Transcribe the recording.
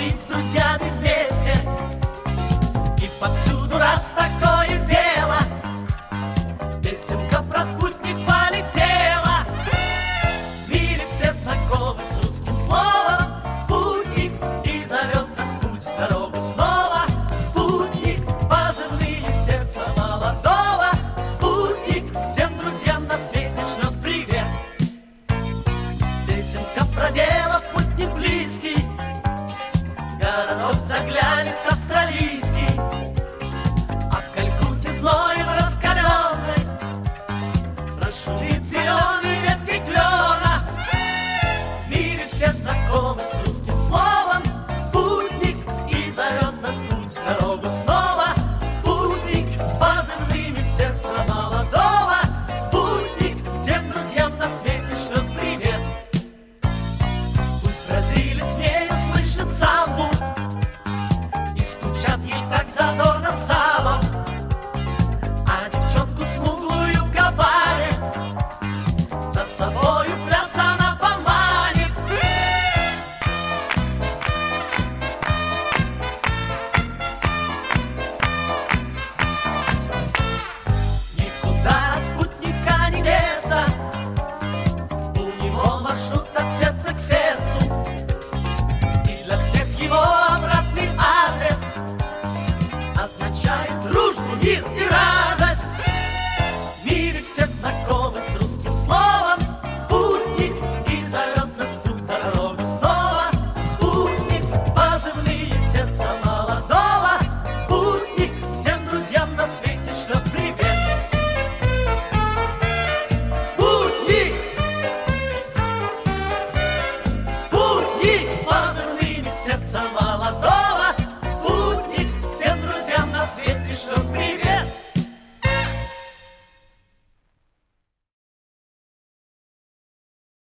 быть с друзьями вместе. И повсюду, раз такое дело, песенка про спутник полетела. В мире все знакомы с русским словом спутник, и зовет нас путь в дорогу снова. Спутник, позывные сердца молодого. Спутник, всем друзьям на свете шлет привет. Песенка про дело, путь не близкий, городок заглянет